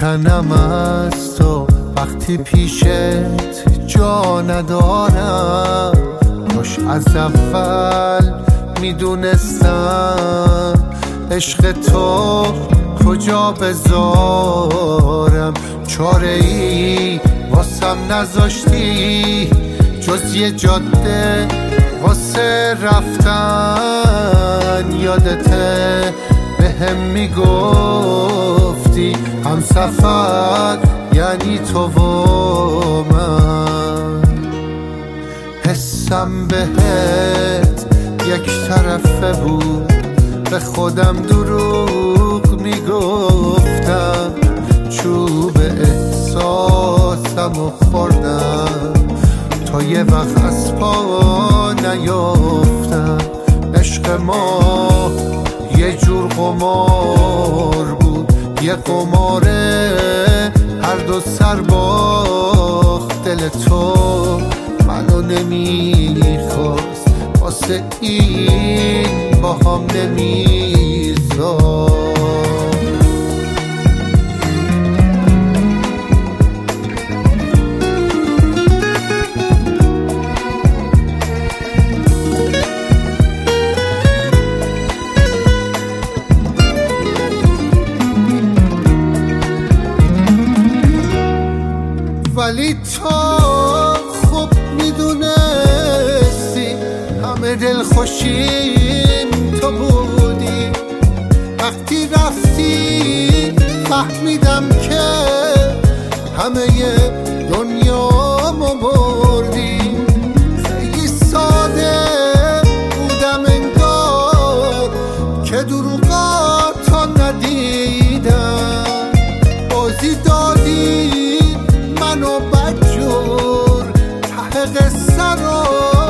میکنم از تو وقتی پیشت جا ندارم. کاش از اول میدونستم عشق تو کجا بذارم. چاره ای واسم نذاشتی جز یه جاده واسه رفتن. یادته بهم میگفتی همسفر یعنی تو و من. حسم بهت یک طرفه بود، به خودم دروغ میگفتم. چوب احساسمو خوردم تا یه وقت از پا نیافتم. عشق ما یه جور قمار بود، یه قماره هر دو سر باخت. دل تو منو نمیخواست، واسه این با هم نمیذاشت. ولی تو خوب میدونستی همه دل خوشیم تو بودی. وقتی رفتی فهمیدم که همه دنیامو بردی. خیلی ساده بودم انگار که دروغاتو ندیدم. بازی دادی منو بدجور، ته قصه رو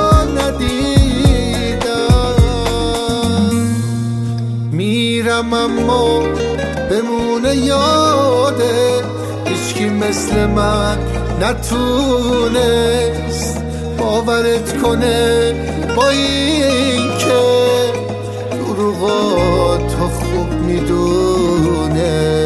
ندیدم. میرم اما بمونه یاده هیچکی مثل من نتونست باورت کنه. با این که دروغاتو خوب میدونه.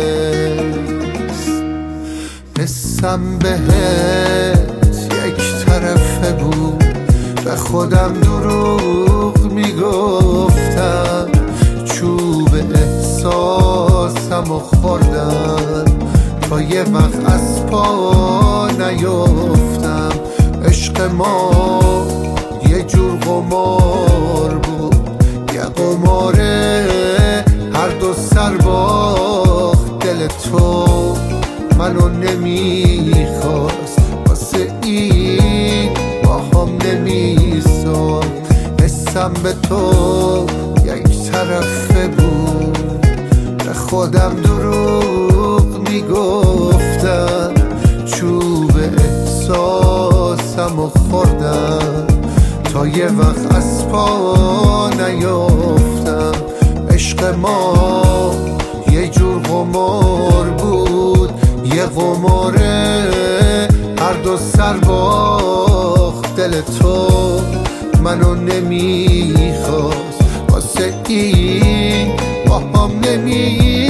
حسم بهت یک طرفه بود، به خودم دروغ میگفتم. چوب احساسمو خوردم تا یه وقت از پا نیافتم. عشق ما یه جور قمار بود، یه قماره هر دو سر باخت. دل تو منو نمیخواست، واسه این با هم نمیساخت. حسم به تو یک طرفه بود، به خودم دروغ میگفتم. چوب احساسمو خوردم تا یه وقت از پا نیافتم. عشق ما یه جور قمار بود، یه قماره هر دو سر باخت. دل تو منو نمیخواست، واسه این با هم نمیخواست.